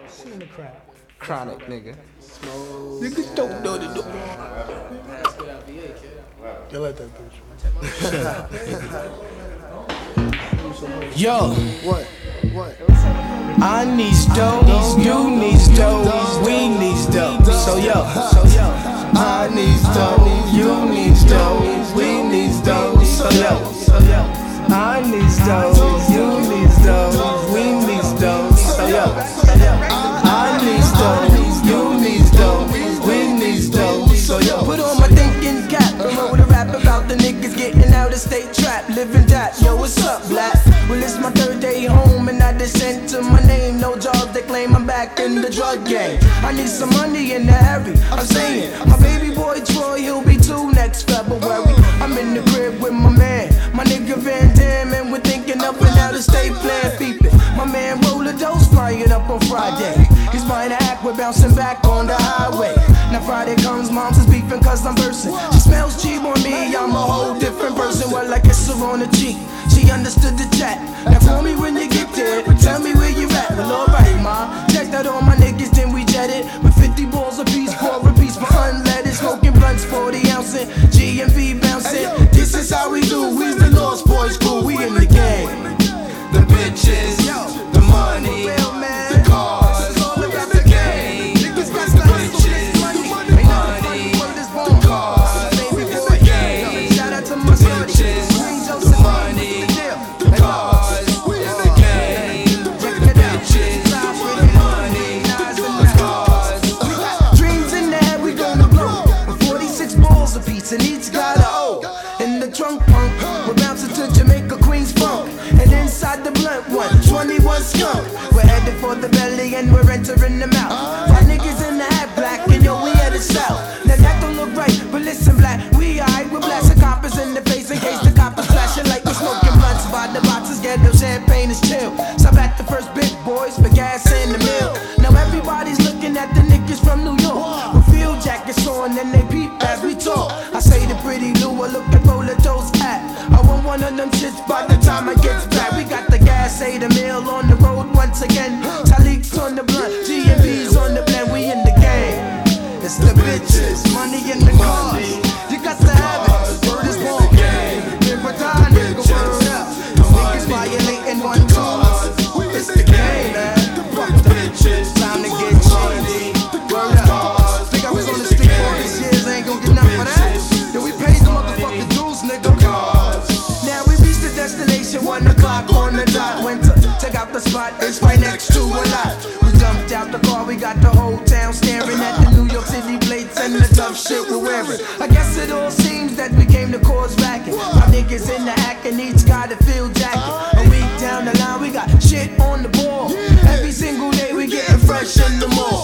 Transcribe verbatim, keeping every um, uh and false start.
Seen the crowd. Chronic, nigga. Smoke. Niggas don't know the do. You let that bitch. Yo. What? What? I need dough, you need dough, we need dough. So yo, so yo. I need dough, you need dough, we need dough. So yo, so yo. I need dough, you need dough, we need dough. So yo, so yo. I need dough, you need dough, we need dough. So yo. Put on my thinking cap, promote a rap about the niggas getting out of state trap, living that. Yo, what's up, black? Well, it's my third day home and I just sent to my name. No job, they claim I'm back in the drug game. I need some money in the hurry. I'm saying, my baby boy Troy, he'll be two next February. I'm in the crib with my man, my nigga Van Dam, and we're thinking up and out of state plan. Peep it. My man Roller Dose flying up on Friday. He's buying a act, we're bouncing back on the highway. Now Friday comes, mom's is beefing cause I'm versing. She smells cheap on me, I'm a whole different person. Well, I kiss her on the cheek, she understood the chat. Now call me when you get there, tell me where you at. Well, alright, ma, check that on my niggas, then we jet it. With fifty balls a piece, four a piece for unleaded. Smoking blunts, forty ounces, G and V bouncing. This is how we do, we's the Lost Boys crew, we in the game. The bitches, the money, the cars, it's the game. The bitches, the money, the cars, it's the game. Shout out to my The bitches, the money, the cars, it's the game. The bitches, the money, the cars. Dreams in the head, we gonna blow. With forty-six balls a piece, and each got a O. In the trunk punk, we're bouncing to Jamaica Queens funk. And inside the blunt one, twenty-one skunk. We're headed for the belly and we're entering the mouth. Five niggas in the hat black and yo, we headed south. Now that don't look right, but listen black, we alright. We're blasting coppers in the face in case the coppers flashing like we're smoking blunts. By the boxes, get no champagne is chill. Stop at the first big boys for gas in the mill. Now everybody's looking at the niggas from New York with field jackets on and they peep as we talk. I say the pretty Lou, I look at Roller Toes hat. I want one of them shits by the time I get back. We got the gas, say the mill on the road once again. Talik's on the blunt, G and B's on the blend. We in the game. It's the bitches, money in the cars. You got to have it. Word is born. Never die, nigga. Word up. Niggas violating one cause. It's the game, man. Fuck the bitches. Time to get cheesy. Word up. Think I was on the street all these years. I ain't gon' get nothing for that. Yo, we paid the motherfucking dues, nigga. Now we reached the destination, one o'clock on the dot. Went to check out the spot, it's right next to a lot. We jumped out the car, we got the whole town staring at the New York City plates and the tough shit we're wearing. I guess it all seems that we came to cause racket. My niggas in the act and each got a field jacket. A week down the line, we got shit on the ball. Every single day we getting fresh in the mall.